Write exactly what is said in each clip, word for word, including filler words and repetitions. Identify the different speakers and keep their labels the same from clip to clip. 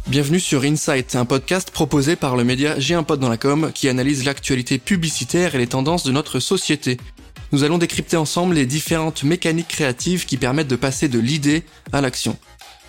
Speaker 1: Bienvenue sur Insight, un podcast proposé par le média J'ai un pote dans la com qui analyse l'actualité publicitaire et les tendances de notre société. Nous allons décrypter ensemble les différentes mécaniques créatives qui permettent de passer de l'idée à l'action.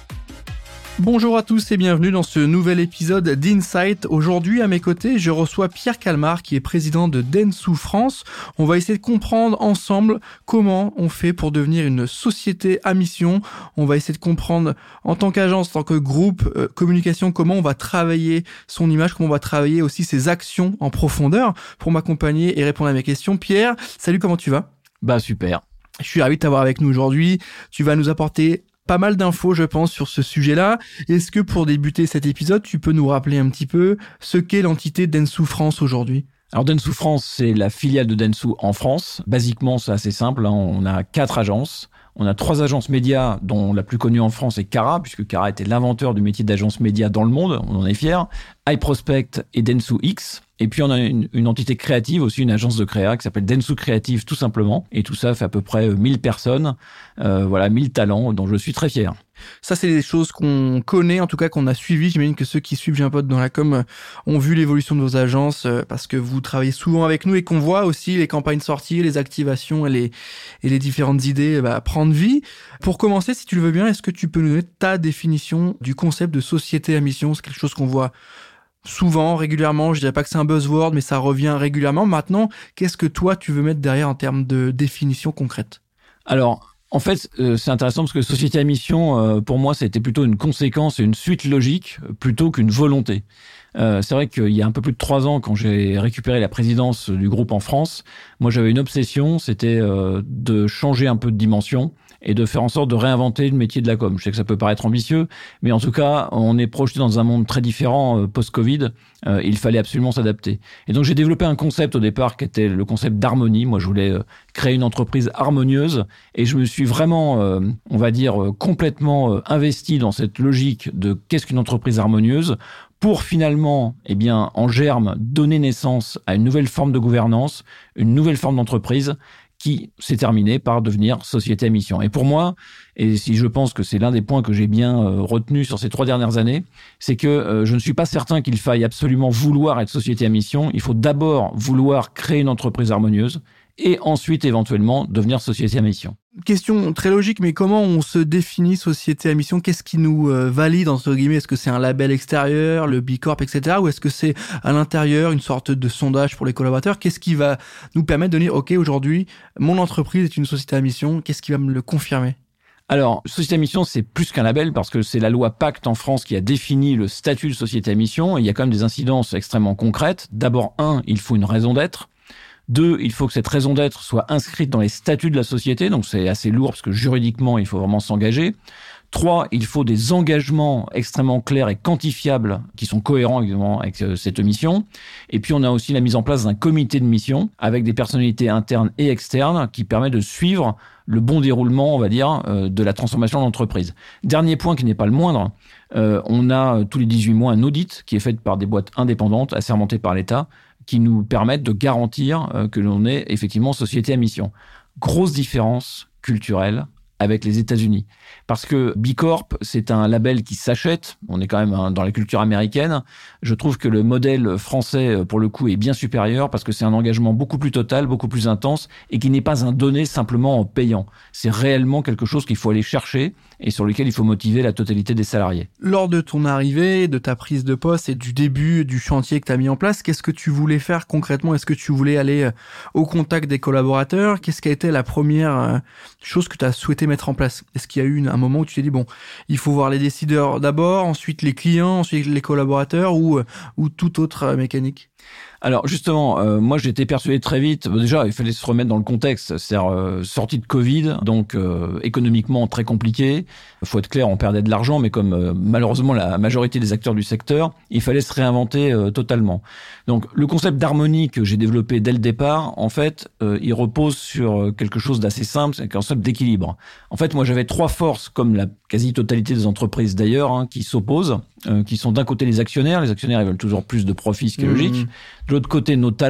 Speaker 1: Bonjour à tous et bienvenue dans ce nouvel épisode d'Insight. Aujourd'hui, à mes côtés, je reçois Pierre Calmar qui est président de Dentsu France. On va essayer de comprendre ensemble comment on fait pour devenir une société à mission. On va essayer de comprendre en tant qu'agence, en tant que groupe, euh, communication, comment on va travailler son image, comment on va travailler aussi ses actions en profondeur. Pour m'accompagner et répondre à mes questions, Pierre, salut, comment tu vas ?
Speaker 2: Bah super.
Speaker 1: Je suis ravi de t'avoir avec nous aujourd'hui. Tu vas nous apporter pas mal d'infos, je pense, sur ce sujet-là. Est-ce que pour débuter cet épisode, tu peux nous rappeler un petit peu ce qu'est l'entité Dentsu France aujourd'hui ?
Speaker 2: Alors Dentsu France, c'est la filiale de Dentsu en France. Basiquement, c'est assez simple, hein. On a quatre agences. On a trois agences médias, dont la plus connue en France est Cara, puisque Cara était l'inventeur du métier d'agence média dans le monde, on en est fiers. iProspect et Dentsu X. Et puis on a une, une entité créative aussi, une agence de créa qui s'appelle Dentsu Creative tout simplement. Et tout ça fait à peu près mille personnes, euh, voilà, mille talents dont je suis très fier.
Speaker 1: Ça, c'est des choses qu'on connaît, en tout cas qu'on a suivies. J'imagine que ceux qui suivent J'ai un pote dans la com ont vu l'évolution de vos agences parce que vous travaillez souvent avec nous et qu'on voit aussi les campagnes sorties, les activations et les, et les différentes idées bah, prendre vie. Pour commencer, si tu le veux bien, est-ce que tu peux nous donner ta définition du concept de société à mission ? C'est quelque chose qu'on voit souvent, régulièrement. Je dirais pas que c'est un buzzword, mais ça revient régulièrement. Maintenant, qu'est-ce que toi, tu veux mettre derrière en termes de définition concrète ?
Speaker 2: Alors, en fait, euh, c'est intéressant parce que société à mission, euh, pour moi, c'était plutôt une conséquence et une suite logique plutôt qu'une volonté. Euh, c'est vrai qu'il y a un peu plus de trois ans, quand j'ai récupéré la présidence du groupe en France, moi, j'avais une obsession, c'était euh, de changer un peu de dimension et de faire en sorte de réinventer le métier de la com. Je sais que ça peut paraître ambitieux, mais en tout cas, on est projeté dans un monde très différent euh, post-Covid. Euh, il fallait absolument s'adapter. Et donc, j'ai développé un concept au départ qui était le concept d'harmonie. Moi, je voulais euh, créer une entreprise harmonieuse et je me suis vraiment, euh, on va dire, euh, complètement euh, investi dans cette logique de qu'est-ce qu'une entreprise harmonieuse pour finalement, eh bien, en germe, donner naissance à une nouvelle forme de gouvernance, une nouvelle forme d'entreprise qui s'est terminée par devenir société à mission. Et pour moi, et si je pense que c'est l'un des points que j'ai bien euh, retenu sur ces trois dernières années, c'est que euh, je ne suis pas certain qu'il faille absolument vouloir être société à mission. Il faut d'abord vouloir créer une entreprise harmonieuse et ensuite éventuellement devenir société à mission.
Speaker 1: Question très logique, mais comment on se définit société à mission ? Qu'est-ce qui nous euh, valide, entre guillemets ? Est-ce que c'est un label extérieur, le B Corp, et cetera, ou est-ce que c'est à l'intérieur une sorte de sondage pour les collaborateurs ? Qu'est-ce qui va nous permettre de dire, OK, aujourd'hui, mon entreprise est une société à mission. Qu'est-ce qui va me le confirmer ?
Speaker 2: Alors, société à mission, c'est plus qu'un label parce que c'est la loi Pacte en France qui a défini le statut de société à mission. Et il y a quand même des incidences extrêmement concrètes. D'abord, un, il faut une raison d'être. Deux, il faut que cette raison d'être soit inscrite dans les statuts de la société, donc c'est assez lourd parce que juridiquement, il faut vraiment s'engager. Trois, il faut des engagements extrêmement clairs et quantifiables qui sont cohérents évidemment avec cette mission. Et puis, on a aussi la mise en place d'un comité de mission avec des personnalités internes et externes qui permet de suivre le bon déroulement, on va dire, de la transformation de l'entreprise. Dernier point qui n'est pas le moindre, euh, on a tous les dix-huit mois un audit qui est fait par des boîtes indépendantes, assermentées par l'État, qui nous permettent de garantir euh, que l'on est effectivement société à mission. Grosse différence culturelle avec les États-Unis. Parce que B Corp, c'est un label qui s'achète. On est quand même hein, dans la culture américaine. Je trouve que le modèle français, pour le coup, est bien supérieur parce que c'est un engagement beaucoup plus total, beaucoup plus intense et qui n'est pas un donné simplement en payant. C'est réellement quelque chose qu'il faut aller chercher et sur lequel il faut motiver la totalité des salariés.
Speaker 1: Lors de ton arrivée, de ta prise de poste et du début du chantier que tu as mis en place, qu'est-ce que tu voulais faire concrètement ? Est-ce que tu voulais aller au contact des collaborateurs ? Qu'est-ce qui a été la première chose que tu as souhaité mettre en place ? Est-ce qu'il y a eu un moment où tu t'es dit, bon, il faut voir les décideurs d'abord, ensuite les clients, ensuite les collaborateurs ou, ou toute autre mécanique ?
Speaker 2: Alors justement, euh, moi j'étais persuadé très vite, bon, déjà il fallait se remettre dans le contexte, c'est-à-dire euh, sortie de Covid, donc euh, économiquement très compliqué, il faut être clair, on perdait de l'argent, mais comme euh, malheureusement la majorité des acteurs du secteur, il fallait se réinventer euh, totalement. Donc le concept d'harmonie que j'ai développé dès le départ, en fait, euh, il repose sur quelque chose d'assez simple, c'est un concept d'équilibre. En fait, moi j'avais trois forces, comme la quasi-totalité des entreprises d'ailleurs, hein, qui s'opposent, euh, qui sont d'un côté les actionnaires, les actionnaires ils veulent toujours plus de profit, ce qui est logique. De l'autre côté, nos talents,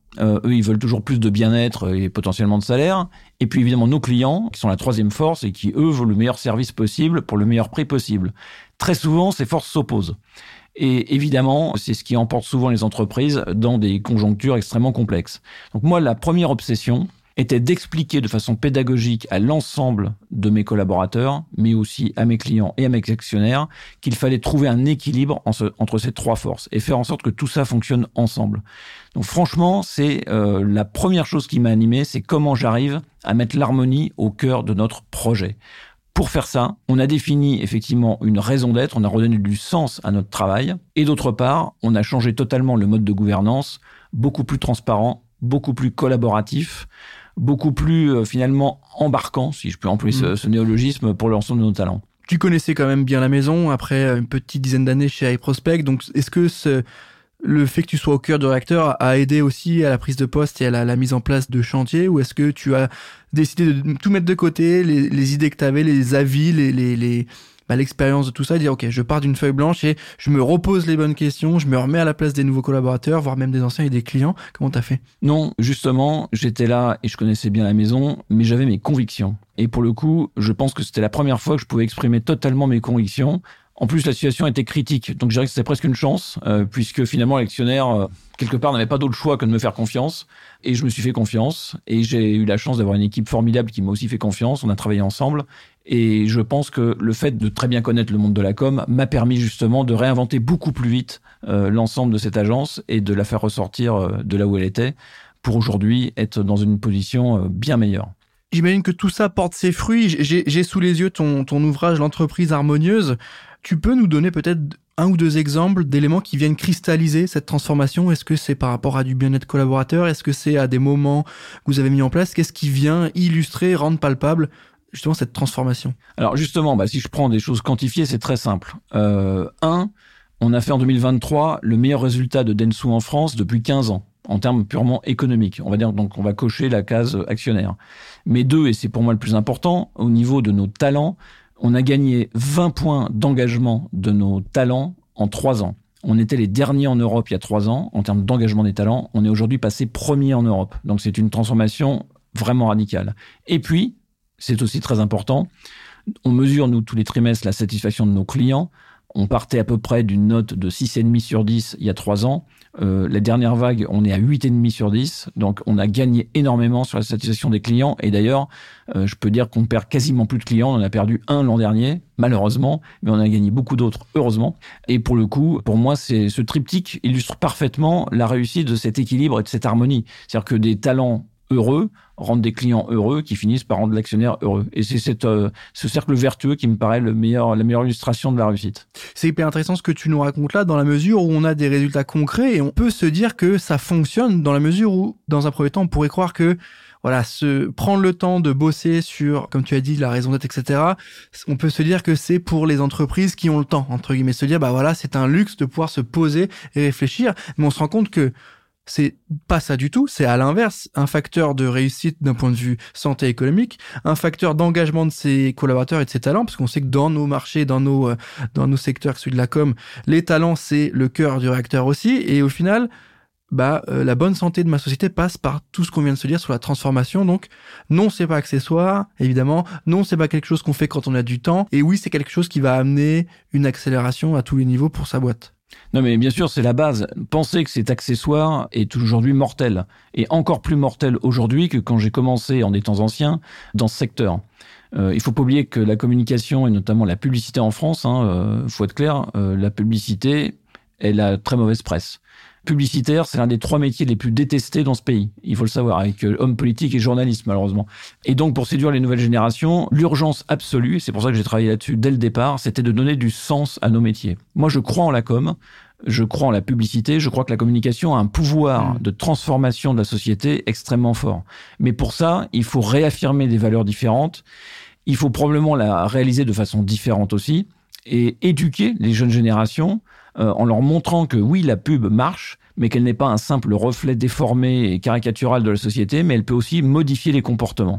Speaker 2: Euh, eux, ils veulent toujours plus de bien-être et potentiellement de salaire. Et puis évidemment, nos clients, qui sont la troisième force et qui, eux, veulent le meilleur service possible pour le meilleur prix possible. Très souvent, ces forces s'opposent. Et évidemment, c'est ce qui emporte souvent les entreprises dans des conjonctures extrêmement complexes. Donc moi, la première obsession était d'expliquer de façon pédagogique à l'ensemble de mes collaborateurs, mais aussi à mes clients et à mes actionnaires, qu'il fallait trouver un équilibre entre ces trois forces et faire en sorte que tout ça fonctionne ensemble. Donc franchement, c'est euh, la première chose qui m'a animé, c'est comment j'arrive à mettre l'harmonie au cœur de notre projet. Pour faire ça, on a défini effectivement une raison d'être, on a redonné du sens à notre travail, et d'autre part, on a changé totalement le mode de gouvernance, beaucoup plus transparent, beaucoup plus collaboratif, beaucoup plus euh, finalement embarquant, si je peux employer mmh. ce, ce néologisme, pour l'ensemble de nos talents.
Speaker 1: Tu connaissais quand même bien la maison après une petite dizaine d'années chez iProspect, donc est-ce que ce, le fait que tu sois au cœur du réacteur a aidé aussi à la prise de poste et à la, la mise en place de chantier, ou est-ce que tu as décidé de tout mettre de côté, les, les idées que tu avais, les avis, les, les, les, bah, l'expérience de tout ça, et dire ok, je pars d'une feuille blanche et je me repose les bonnes questions, je me remets à la place des nouveaux collaborateurs, voire même des anciens et des clients. Comment t'as fait?
Speaker 2: Non, justement, j'étais là et je connaissais bien la maison, mais j'avais mes convictions. Et pour le coup, je pense que c'était la première fois que je pouvais exprimer totalement mes convictions. En plus, la situation était critique, donc je dirais que c'était presque une chance, euh, puisque finalement l'actionnaire, euh, quelque part, n'avait pas d'autre choix que de me faire confiance. Et je me suis fait confiance, et j'ai eu la chance d'avoir une équipe formidable qui m'a aussi fait confiance. On a travaillé ensemble, et je pense que le fait de très bien connaître le monde de la com m'a permis justement de réinventer beaucoup plus vite euh, l'ensemble de cette agence et de la faire ressortir euh, de là où elle était, pour aujourd'hui être dans une position euh, bien meilleure.
Speaker 1: J'imagine que tout ça porte ses fruits. J'ai, j'ai sous les yeux ton, ton ouvrage « L'entreprise harmonieuse ». Tu peux nous donner peut-être un ou deux exemples d'éléments qui viennent cristalliser cette transformation? Est-ce que c'est par rapport à du bien-être collaborateur? Est-ce que c'est à des moments que vous avez mis en place? Qu'est-ce qui vient illustrer, rendre palpable justement cette transformation?
Speaker 2: Alors justement, bah, si je prends des choses quantifiées, c'est très simple. Euh, un, on a fait en deux mille vingt-trois le meilleur résultat de Dentsu en France depuis quinze ans. En termes purement économiques. On va dire, donc, on va cocher la case actionnaire. Mais deux, et c'est pour moi le plus important, au niveau de nos talents, on a gagné vingt points d'engagement de nos talents en trois ans. On était les derniers en Europe il y a trois ans, en termes d'engagement des talents. On est aujourd'hui passé premier en Europe. Donc, c'est une transformation vraiment radicale. Et puis, c'est aussi très important, on mesure, nous, tous les trimestres, la satisfaction de nos clients. On partait à peu près d'une note de six virgule cinq sur dix il y a trois ans. Euh, la dernière vague, on est à huit virgule cinq sur dix. Donc, on a gagné énormément sur la satisfaction des clients. Et d'ailleurs, euh, je peux dire qu'on perd quasiment plus de clients. On en a perdu un l'an dernier, malheureusement. Mais on a gagné beaucoup d'autres, heureusement. Et pour le coup, pour moi, c'est, ce triptyque illustre parfaitement la réussite de cet équilibre et de cette harmonie. C'est-à-dire que des talents heureux rendent des clients heureux qui finissent par rendre l'actionnaire heureux. Et c'est cette, euh, ce cercle vertueux qui me paraît le meilleur, la meilleure illustration de la réussite.
Speaker 1: C'est hyper intéressant ce que tu nous racontes là, dans la mesure où on a des résultats concrets et on peut se dire que ça fonctionne dans la mesure où, dans un premier temps, on pourrait croire que voilà, se prendre le temps de bosser sur, comme tu as dit, la raison d'être, et cetera. On peut se dire que c'est pour les entreprises qui ont le temps, entre guillemets, se dire bah voilà, c'est un luxe de pouvoir se poser et réfléchir. Mais on se rend compte que c'est pas ça du tout, c'est à l'inverse, un facteur de réussite d'un point de vue santé économique, un facteur d'engagement de ses collaborateurs et de ses talents, parce qu'on sait que dans nos marchés, dans nos, euh, dans nos secteurs, celui de la com, les talents, c'est le cœur du réacteur aussi, et au final, bah, euh, la bonne santé de ma société passe par tout ce qu'on vient de se dire sur la transformation. Donc, non, c'est pas accessoire, évidemment. Non, c'est pas quelque chose qu'on fait quand on a du temps. Et oui, c'est quelque chose qui va amener une accélération à tous les niveaux pour sa boîte.
Speaker 2: Non, mais bien sûr, c'est la base. Penser que cet accessoire est aujourd'hui mortel. Et encore plus mortel aujourd'hui que quand j'ai commencé en des temps anciens dans ce secteur. Euh, il faut pas oublier que la communication et notamment la publicité en France, hein, euh, faut être clair, euh, la publicité, elle a très mauvaise presse. Publicitaire, c'est l'un des trois métiers les plus détestés dans ce pays. Il faut le savoir, avec euh, hommes politiques et journalistes, malheureusement. Et donc, pour séduire les nouvelles générations, l'urgence absolue, et c'est pour ça que j'ai travaillé là-dessus dès le départ, c'était de donner du sens à nos métiers. Moi, je crois en la com, je crois en la publicité, je crois que la communication a un pouvoir de transformation de la société extrêmement fort. Mais pour ça, il faut réaffirmer des valeurs différentes, il faut probablement la réaliser de façon différente aussi, et éduquer les jeunes générations euh, en leur montrant que oui, la pub marche, mais qu'elle n'est pas un simple reflet déformé et caricatural de la société, mais elle peut aussi modifier les comportements.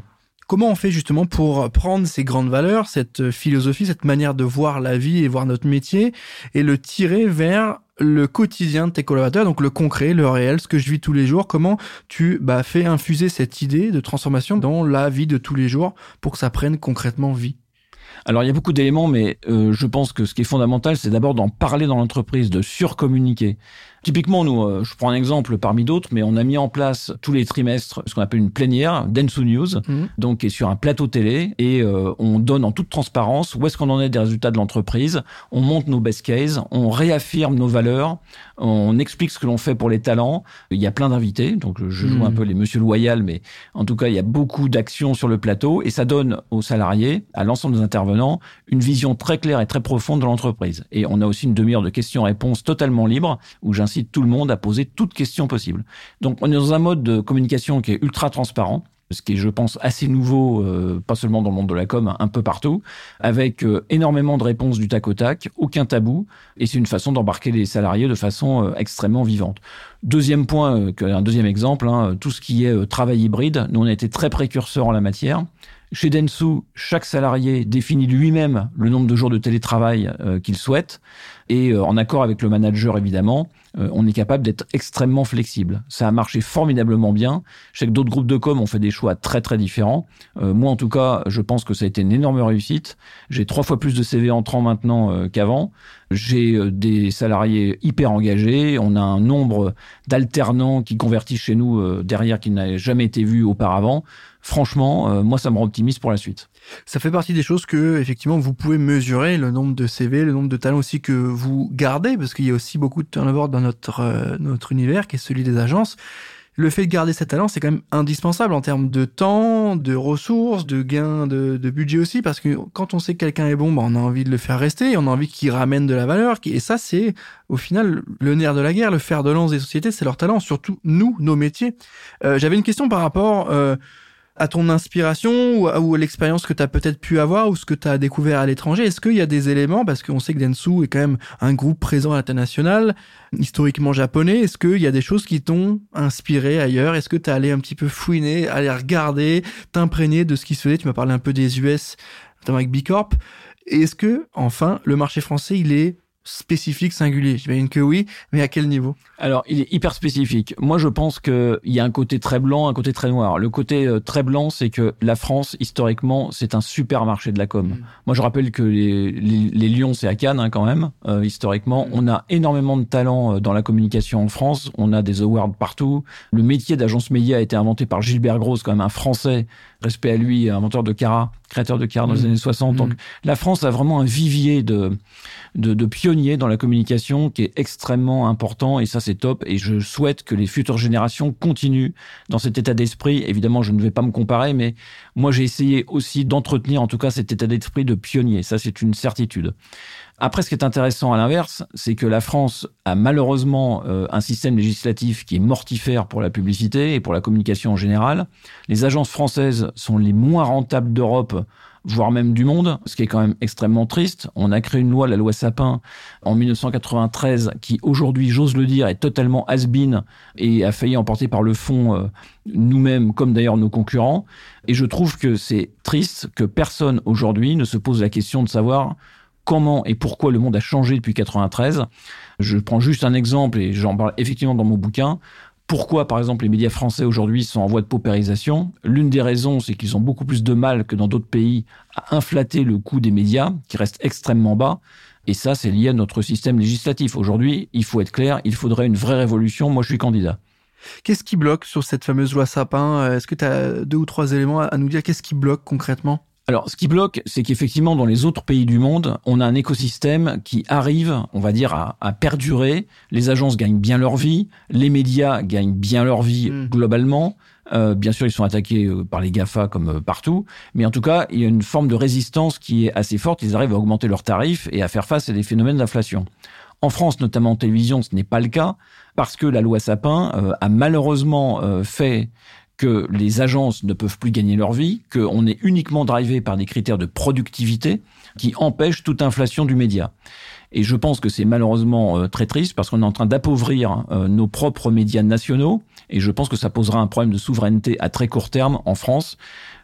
Speaker 3: Comment on fait justement pour prendre ces grandes valeurs, cette philosophie, cette manière de voir la vie et voir notre métier et le tirer vers le quotidien de tes collaborateurs, donc le concret, le réel, ce que je vis tous les jours? Comment tu bah, fais infuser cette idée de transformation dans la vie de tous les jours pour que ça prenne concrètement vie?
Speaker 2: Alors, il y a beaucoup d'éléments, mais euh, je pense que ce qui est fondamental, c'est d'abord d'en parler dans l'entreprise, de surcommuniquer. Typiquement, nous, euh, je prends un exemple parmi d'autres, mais on a mis en place tous les trimestres ce qu'on appelle une plénière, Dentsu News, mmh. donc qui est sur un plateau télé, et euh, on donne en toute transparence où est-ce qu'on en est des résultats de l'entreprise, on monte nos best cases, on réaffirme nos valeurs, on explique ce que l'on fait pour les talents. Il y a plein d'invités, donc je joue mmh. un peu les monsieur loyal, mais en tout cas, il y a beaucoup d'actions sur le plateau, et ça donne aux salariés, à l'ensemble des intervenants, une vision très claire et très profonde de l'entreprise. Et on a aussi une demi-heure de questions-réponses totalement libre, où j'incite tout le monde à poser toutes questions possibles. Donc, on est dans un mode de communication qui est ultra transparent, ce qui est, je pense, assez nouveau, euh, pas seulement dans le monde de la com, un peu partout, avec euh, énormément de réponses du tac au tac, aucun tabou, et c'est une façon d'embarquer les salariés de façon euh, extrêmement vivante. Deuxième point, euh, un deuxième exemple, hein, tout ce qui est euh, travail hybride, nous on a été très précurseurs en la matière. Chez Dentsu, chaque salarié définit lui-même le nombre de jours de télétravail euh, qu'il souhaite, et euh, en accord avec le manager évidemment, euh, on est capable d'être extrêmement flexible. Ça a marché formidablement bien. Je sais que d'autres groupes de com ont fait des choix très très différents. Euh, moi en tout cas, je pense que ça a été une énorme réussite. J'ai trois fois plus de C V entrants maintenant euh, qu'avant. J'ai euh, des salariés hyper engagés. On a un nombre d'alternants qui convertissent chez nous euh, derrière qui n'avaient jamais été vus auparavant. Franchement, euh, moi, ça me rend optimiste pour la suite.
Speaker 3: Ça fait partie des choses que, effectivement, vous pouvez mesurer, le nombre de C V, le nombre de talents aussi que vous gardez, parce qu'il y a aussi beaucoup de turnover dans notre, euh, notre univers, qui est celui des agences. Le fait de garder ces talents, c'est quand même indispensable en termes de temps, de ressources, de gains de, de budget aussi, parce que quand on sait que quelqu'un est bon, bah, on a envie de le faire rester, on a envie qu'il ramène de la valeur, et ça, c'est, au final, le nerf de la guerre, le fer de lance des sociétés, c'est leur talent, surtout nous, nos métiers. Euh, j'avais une question par rapport, euh, à ton inspiration ou à, ou à l'expérience que tu as peut-être pu avoir ou ce que tu as découvert à l'étranger. Est-ce qu'il y a des éléments, parce qu'on sait que Dentsu est quand même un groupe présent à l'international, historiquement japonais, est-ce qu'il y a des choses qui t'ont inspiré ailleurs? Est-ce que tu es allé un petit peu fouiner, aller regarder, t'imprégner de ce qui se faisait? Tu m'as parlé un peu des U S, notamment avec B Corp. Et est-ce que, enfin, le marché français, il est spécifique, singulier? J'imagine que oui, mais à quel niveau?
Speaker 2: Alors, il est hyper spécifique. Moi, je pense qu'il y a un côté très blanc, un côté très noir. Le côté euh, très blanc, c'est que la France, historiquement, c'est un super marché de la com. Mmh. Moi, je rappelle que les, les, les Lions, c'est à Cannes, hein, quand même, euh, historiquement. Mmh. On a énormément de talents dans la communication en France. On a des awards partout. Le métier d'agence média a été inventé par Gilbert Grosse, quand même un Français, respect à lui, inventeur de Cara, créateur de Cara dans mmh. les années soixante. Mmh. Donc, la France a vraiment un vivier de, de, de pionniers dans la communication qui est extrêmement important, et ça, c'est top, et je souhaite que les futures générations continuent dans cet état d'esprit. Évidemment, je ne vais pas me comparer, mais moi, j'ai essayé aussi d'entretenir, en tout cas, cet état d'esprit de pionnier. Ça, c'est une certitude. Après, ce qui est intéressant à l'inverse, c'est que la France a malheureusement euh, un système législatif qui est mortifère pour la publicité et pour la communication en général. Les agences françaises sont les moins rentables d'Europe, voire même du monde, ce qui est quand même extrêmement triste. On a créé une loi, la loi Sapin, en dix-neuf cent quatre-vingt-treize, qui aujourd'hui, j'ose le dire, est totalement has-been et a failli emporter par le fond euh, nous-mêmes, comme d'ailleurs nos concurrents. Et je trouve que c'est triste que personne aujourd'hui ne se pose la question de savoir comment et pourquoi le monde a changé depuis quatre-vingt-treize. Je prends juste un exemple, et j'en parle effectivement dans mon bouquin. Pourquoi, par exemple, les médias français aujourd'hui sont en voie de paupérisation? L'une des raisons, c'est qu'ils ont beaucoup plus de mal que dans d'autres pays à inflater le coût des médias, qui reste extrêmement bas. Et ça, c'est lié à notre système législatif. Aujourd'hui, il faut être clair, il faudrait une vraie révolution. Moi, je suis candidat.
Speaker 3: Qu'est-ce qui bloque sur cette fameuse loi Sapin? Est-ce que tu as deux ou trois éléments à nous dire? Qu'est-ce qui bloque concrètement?
Speaker 2: Alors, ce qui bloque, c'est qu'effectivement, dans les autres pays du monde, on a un écosystème qui arrive, on va dire, à, à perdurer. Les agences gagnent bien leur vie, les médias gagnent bien leur vie mmh. globalement. Euh, bien sûr, ils sont attaqués par les GAFA comme partout, mais en tout cas, il y a une forme de résistance qui est assez forte. Ils arrivent à augmenter leurs tarifs et à faire face à des phénomènes d'inflation. En France, notamment en télévision, ce n'est pas le cas, parce que la loi Sapin euh, a malheureusement euh, fait que les agences ne peuvent plus gagner leur vie, qu'on est uniquement drivé par des critères de productivité qui empêchent toute inflation du média. Et je pense que c'est malheureusement euh, très triste parce qu'on est en train d'appauvrir euh, nos propres médias nationaux, et je pense que ça posera un problème de souveraineté à très court terme en France.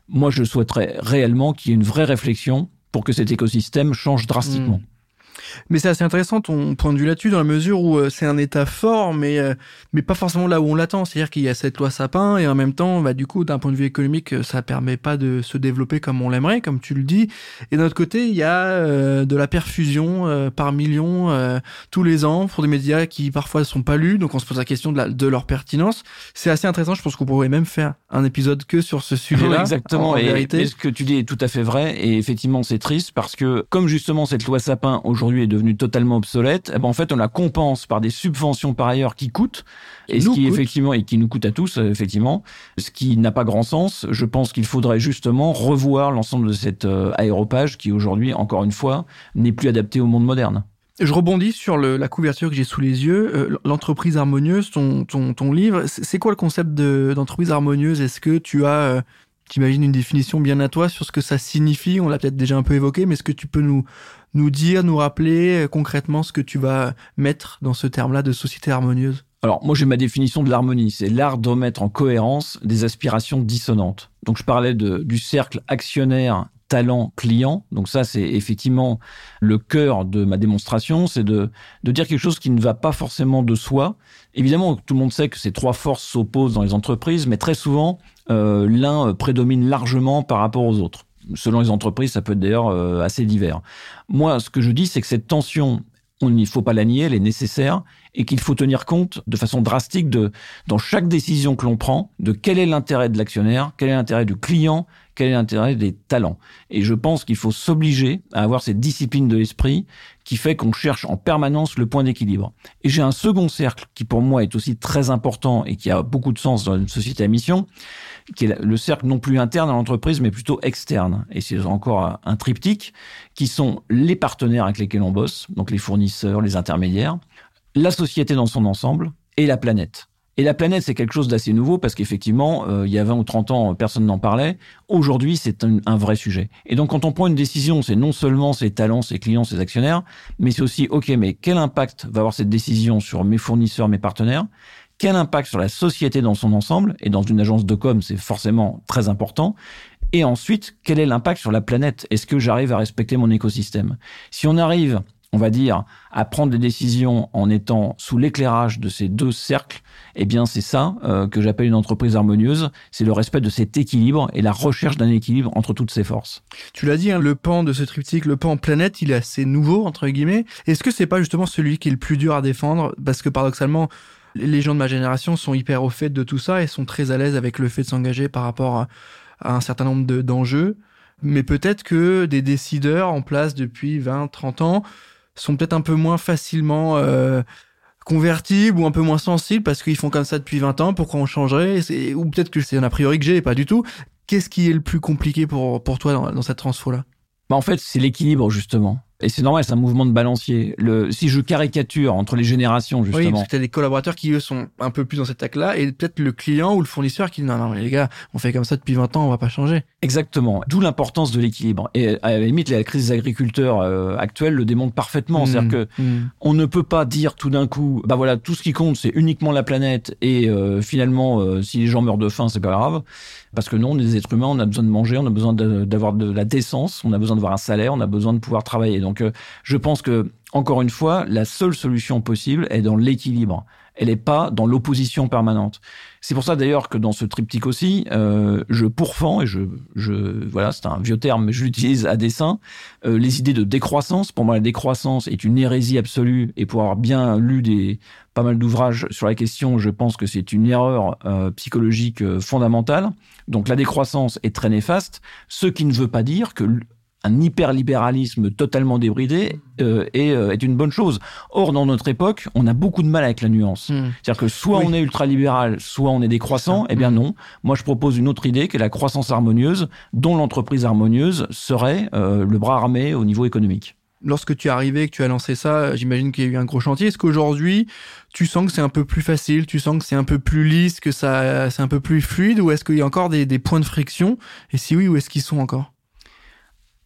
Speaker 2: Moi, je souhaiterais réellement qu'il y ait une vraie réflexion pour que cet écosystème change drastiquement.
Speaker 3: Mmh. Mais c'est assez intéressant ton point de vue là-dessus, dans la mesure où euh, c'est un état fort, mais euh, mais pas forcément là où on l'attend. C'est-à-dire qu'il y a cette loi Sapin, et en même temps, bah, du coup, d'un point de vue économique, ça permet pas de se développer comme on l'aimerait, comme tu le dis. Et d'un autre côté, il y a euh, de la perfusion euh, par millions euh, tous les ans pour des médias qui parfois ne sont pas lus, donc on se pose la question de, la, de leur pertinence. C'est assez intéressant, je pense qu'on pourrait même faire un épisode que sur ce sujet-là.
Speaker 2: Oui, exactement,
Speaker 3: en, en
Speaker 2: et,
Speaker 3: vérité.
Speaker 2: Mais ce que tu dis est tout à fait vrai, et effectivement, c'est triste, parce que comme justement cette loi Sapin, aujourd'hui, est devenue totalement obsolète, eh ben en fait on la compense par des subventions par ailleurs qui coûtent, et ce qui coûte. effectivement et qui nous coûte à tous effectivement, ce qui n'a pas grand sens. Je pense qu'il faudrait justement revoir l'ensemble de cet euh, aéropage qui aujourd'hui, encore une fois, n'est plus adapté au monde moderne.
Speaker 3: Je rebondis sur le, la couverture que j'ai sous les yeux, euh, l'entreprise harmonieuse, ton, ton, ton livre. C'est quoi le concept de, d'entreprise harmonieuse? Est-ce que tu as euh, T'imagines une définition bien à toi sur ce que ça signifie? On l'a peut-être déjà un peu évoqué, mais est-ce que tu peux nous, nous dire, nous rappeler euh, concrètement ce que tu vas mettre dans ce terme-là de société harmonieuse?
Speaker 2: Alors, moi, j'ai ma définition de l'harmonie. C'est l'art de mettre en cohérence des aspirations dissonantes. Donc, je parlais de, du cercle actionnaire, talent, client. Donc ça, c'est effectivement le cœur de ma démonstration. C'est de, de dire quelque chose qui ne va pas forcément de soi. Évidemment, tout le monde sait que ces trois forces s'opposent dans les entreprises, mais très souvent, euh, l'un prédomine largement par rapport aux autres. Selon les entreprises, ça peut être d'ailleurs euh, assez divers. Moi, ce que je dis, c'est que cette tension, il ne faut pas la nier, elle est nécessaire, et qu'il faut tenir compte de façon drastique de, dans chaque décision que l'on prend, de quel est l'intérêt de l'actionnaire, quel est l'intérêt du client, quel est l'intérêt des talents. Et je pense qu'il faut s'obliger à avoir cette discipline de l'esprit qui fait qu'on cherche en permanence le point d'équilibre. Et j'ai un second cercle qui, pour moi, est aussi très important et qui a beaucoup de sens dans une société à mission, qui est le cercle non plus interne à l'entreprise, mais plutôt externe. Et c'est encore un triptyque, qui sont les partenaires avec lesquels on bosse, donc les fournisseurs, les intermédiaires, la société dans son ensemble et la planète. Et la planète, c'est quelque chose d'assez nouveau parce qu'effectivement, euh, il y a vingt ou trente ans, personne n'en parlait. Aujourd'hui, c'est un, un vrai sujet. Et donc, quand on prend une décision, c'est non seulement ses talents, ses clients, ses actionnaires, mais c'est aussi, OK, mais quel impact va avoir cette décision sur mes fournisseurs, mes partenaires? Quel impact sur la société dans son ensemble? Et dans une agence de com, c'est forcément très important. Et ensuite, quel est l'impact sur la planète? Est-ce que j'arrive à respecter mon écosystème? Si on arrive, on va dire, à prendre des décisions en étant sous l'éclairage de ces deux cercles, eh bien, c'est ça euh, que j'appelle une entreprise harmonieuse. C'est le respect de cet équilibre et la recherche d'un équilibre entre toutes ces forces.
Speaker 3: Tu l'as dit, hein, le pan de ce triptyque, le pan planète, il est assez nouveau, entre guillemets. Est-ce que c'est pas justement celui qui est le plus dur à défendre? Parce que paradoxalement, les gens de ma génération sont hyper au fait de tout ça et sont très à l'aise avec le fait de s'engager par rapport à, à un certain nombre de, d'enjeux. Mais peut-être que des décideurs en place depuis vingt, trente ans sont peut-être un peu moins facilement euh, convertibles ou un peu moins sensibles parce qu'ils font comme ça depuis vingt ans, pourquoi on changerait? C'est, ou peut-être que c'est un a priori que j'ai, pas du tout. Qu'est-ce qui est le plus compliqué pour, pour toi dans, dans cette transfo-là?
Speaker 2: Bah en fait, c'est l'équilibre, justement. Et c'est normal, c'est un mouvement de balancier. Le, si je caricature entre les générations, justement.
Speaker 3: Oui, parce que t'as des collaborateurs qui, eux, sont un peu plus dans cet acte-là, et peut-être le client ou le fournisseur qui dit non, non, mais les gars, on fait comme ça depuis vingt ans, on va pas changer.
Speaker 2: Exactement. D'où l'importance de l'équilibre. Et à la limite, la crise des agriculteurs euh, actuelle le démontre parfaitement. Mmh, C'est-à-dire que mmh. on ne peut pas dire tout d'un coup, bah voilà, tout ce qui compte, c'est uniquement la planète, et euh, finalement, euh, si les gens meurent de faim, c'est pas grave. Parce que non, on est des êtres humains, on a besoin de manger, on a besoin de, d'avoir de la décence, on a besoin d'avoir un salaire, on a besoin de pouvoir travailler. Donc, euh, je pense que, encore une fois, la seule solution possible est dans l'équilibre. Elle n'est pas dans l'opposition permanente. C'est pour ça d'ailleurs que dans ce triptyque aussi, euh, je pourfends, et je, je, voilà, c'est un vieux terme, mais je l'utilise à dessein, euh, les idées de décroissance. Pour moi, la décroissance est une hérésie absolue, et pour avoir bien lu des, pas mal d'ouvrages sur la question, je pense que c'est une erreur euh, psychologique euh, fondamentale. Donc la décroissance est très néfaste, ce qui ne veut pas dire que un hyperlibéralisme totalement débridé euh, est, euh, est une bonne chose. Or, dans notre époque, on a beaucoup de mal avec la nuance. Mmh. C'est-à-dire que soit oui. on est ultralibéral, soit on est décroissant. Eh bien non. Moi, je propose une autre idée qui est la croissance harmonieuse, dont l'entreprise harmonieuse serait euh, le bras armé au niveau économique.
Speaker 3: Lorsque tu es arrivé, que tu as lancé ça, j'imagine qu'il y a eu un gros chantier. Est-ce qu'aujourd'hui, tu sens que c'est un peu plus facile, tu sens que c'est un peu plus lisse, que ça, c'est un peu plus fluide, ou est-ce qu'il y a encore des, des points de friction? Et si oui, où est-ce qu'ils sont encore?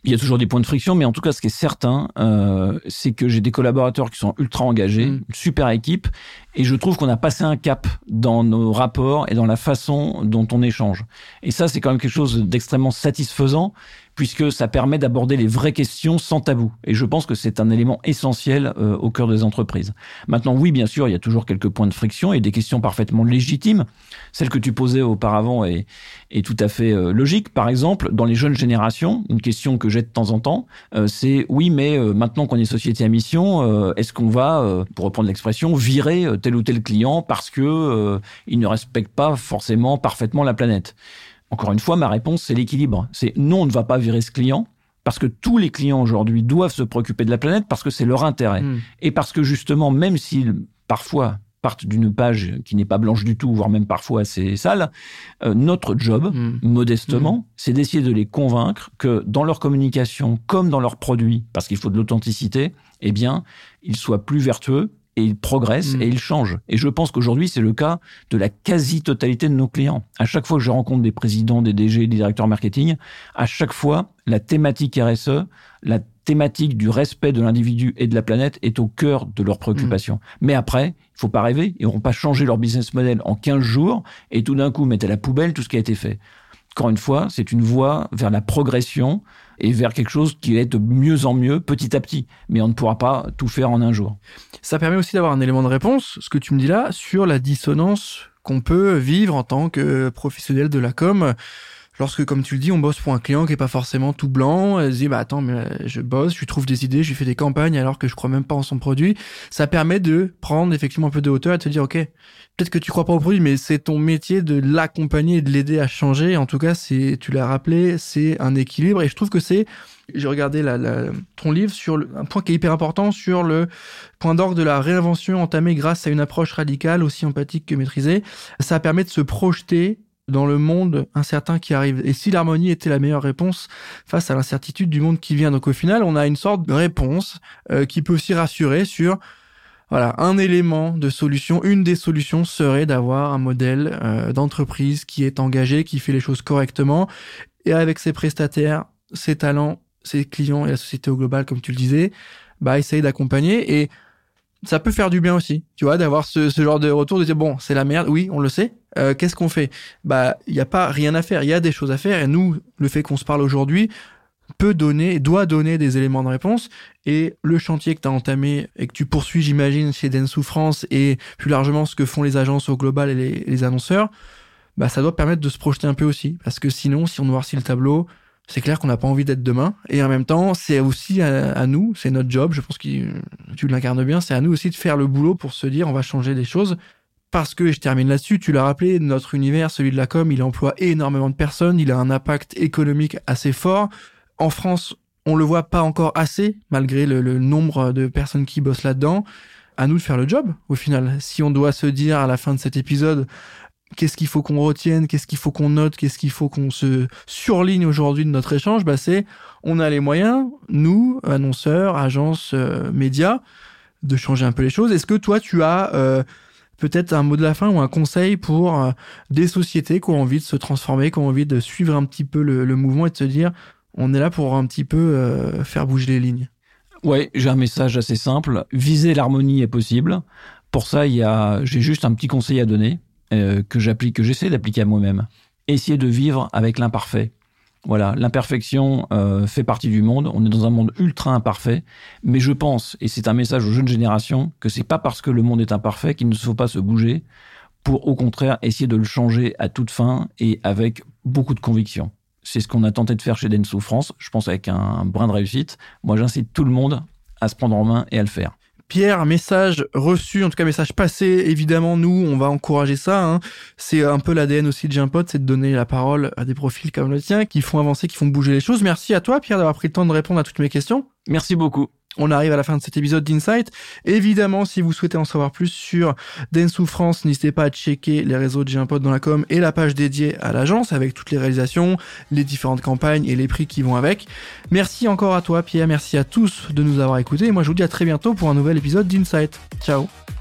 Speaker 2: Il y a toujours des points de friction, mais en tout cas, ce qui est certain, euh, c'est que j'ai des collaborateurs qui sont ultra engagés, mmh. une super équipe, et je trouve qu'on a passé un cap dans nos rapports et dans la façon dont on échange. Et ça, c'est quand même quelque chose d'extrêmement satisfaisant, puisque ça permet d'aborder les vraies questions sans tabou. Et je pense que c'est un élément essentiel euh, au cœur des entreprises. Maintenant, oui, bien sûr, il y a toujours quelques points de friction et des questions parfaitement légitimes. Celle que tu posais auparavant est, est tout à fait euh, logique. Par exemple, dans les jeunes générations, une question que j'ai de temps en temps, euh, c'est oui, mais euh, maintenant qu'on est société à mission, euh, est-ce qu'on va, euh, pour reprendre l'expression, virer euh, tel ou tel client parce que euh, il ne respecte pas forcément parfaitement la planète? Encore une fois, ma réponse, c'est l'équilibre. C'est non, on ne va pas virer ce client parce que tous les clients aujourd'hui doivent se préoccuper de la planète parce que c'est leur intérêt. Mmh. Et parce que justement, même s'ils, parfois, partent d'une page qui n'est pas blanche du tout, voire même parfois assez sale, euh, notre job, mmh. modestement, mmh. c'est d'essayer de les convaincre que dans leur communication, comme dans leurs produits, parce qu'il faut de l'authenticité, eh bien, ils soient plus vertueux, et ils progressent mmh. et ils changent. Et je pense qu'aujourd'hui, c'est le cas de la quasi-totalité de nos clients. À chaque fois que je rencontre des présidents, des D G, des directeurs marketing, à chaque fois, la thématique R S E, la thématique du respect de l'individu et de la planète est au cœur de leurs préoccupations. Mmh. Mais après, il faut pas rêver, ils n'auront pas changé leur business model en quinze jours et tout d'un coup mettre à la poubelle tout ce qui a été fait. Encore une fois, c'est une voie vers la progression et vers quelque chose qui est de mieux en mieux, petit à petit. Mais on ne pourra pas tout faire en un jour.
Speaker 3: Ça permet aussi d'avoir un élément de réponse, ce que tu me dis là, sur la dissonance qu'on peut vivre en tant que professionnel de la com. Lorsque, comme tu le dis, on bosse pour un client qui est pas forcément tout blanc, elle se dit, bah attends, mais je bosse, je lui trouve des idées, je lui fais des campagnes alors que je crois même pas en son produit. Ça permet de prendre effectivement un peu de hauteur et de se dire, ok, peut-être que tu crois pas au produit, mais c'est ton métier de l'accompagner et de l'aider à changer. En tout cas, c'est, tu l'as rappelé, c'est un équilibre. Et je trouve que c'est, j'ai regardé la, la, ton livre sur le, un point qui est hyper important sur le point d'orgue de la réinvention entamée grâce à une approche radicale, aussi empathique que maîtrisée. Ça permet de se projeter dans le monde incertain qui arrive. Et si l'harmonie était la meilleure réponse face à l'incertitude du monde qui vient. Donc au final, on a une sorte de réponse euh, qui peut aussi rassurer sur voilà, un élément de solution. Une des solutions serait d'avoir un modèle euh, d'entreprise qui est engagé, qui fait les choses correctement et avec ses prestataires, ses talents, ses clients et la société au global, comme tu le disais, bah essayer d'accompagner. Et ça peut faire du bien aussi, tu vois, d'avoir ce, ce genre de retour, de dire bon, c'est la merde, oui, on le sait. Euh, qu'est-ce qu'on fait? Bah, il y a pas rien à faire, il y a des choses à faire. Et nous, le fait qu'on se parle aujourd'hui peut donner, doit donner des éléments de réponse. Et le chantier que tu as entamé et que tu poursuis, j'imagine, chez Dentsu France et plus largement ce que font les agences au global et les, les annonceurs, bah, ça doit permettre de se projeter un peu aussi. Parce que sinon, si on noircit le tableau, c'est clair qu'on n'a pas envie d'être demain. Et en même temps, c'est aussi à, à nous, c'est notre job, je pense que tu l'incarnes bien, c'est à nous aussi de faire le boulot pour se dire on va changer des choses. Parce que, et je termine là-dessus, tu l'as rappelé, notre univers, celui de la com, il emploie énormément de personnes, il a un impact économique assez fort. En France, on le voit pas encore assez, malgré le, le nombre de personnes qui bossent là-dedans. À nous de faire le job, au final. Si on doit se dire à la fin de cet épisode, qu'est-ce qu'il faut qu'on retienne, qu'est-ce qu'il faut qu'on note, qu'est-ce qu'il faut qu'on se surligne aujourd'hui de notre échange, bah c'est, on a les moyens, nous, annonceurs, agences, euh, médias, de changer un peu les choses. Est-ce que toi, tu as euh, peut-être un mot de la fin ou un conseil pour euh, des sociétés qui ont envie de se transformer, qui ont envie de suivre un petit peu le, le mouvement et de se dire, on est là pour un petit peu euh, faire bouger les lignes?
Speaker 2: Ouais, j'ai un message assez simple. Viser l'harmonie est possible. Pour ça, il y a, j'ai juste un petit conseil à donner. Euh, que j'applique, que j'essaie d'appliquer à moi-même. Essayer de vivre avec l'imparfait. Voilà, l'imperfection euh, fait partie du monde. On est dans un monde ultra imparfait. Mais je pense, et c'est un message aux jeunes générations, que c'est pas parce que le monde est imparfait qu'il ne faut pas se bouger pour, au contraire, essayer de le changer à toute fin et avec beaucoup de conviction. C'est ce qu'on a tenté de faire chez Dentsu France. Je pense avec un, un brin de réussite. Moi, j'incite tout le monde à se prendre en main et à le faire.
Speaker 3: Pierre, message reçu, en tout cas message passé, évidemment nous on va encourager ça, hein. C'est un peu l'A D N aussi de Gimpod, c'est de donner la parole à des profils comme le tien qui font avancer, qui font bouger les choses. Merci à toi Pierre d'avoir pris le temps de répondre à toutes mes questions.
Speaker 2: Merci beaucoup.
Speaker 3: On arrive à la fin de cet épisode d'Insight. Évidemment, si vous souhaitez en savoir plus sur Dentsu France, n'hésitez pas à checker les réseaux de Gimpod dans la com et la page dédiée à l'agence avec toutes les réalisations, les différentes campagnes et les prix qui vont avec. Merci encore à toi Pierre, merci à tous de nous avoir écoutés et moi je vous dis à très bientôt pour un nouvel épisode d'Insight. Ciao.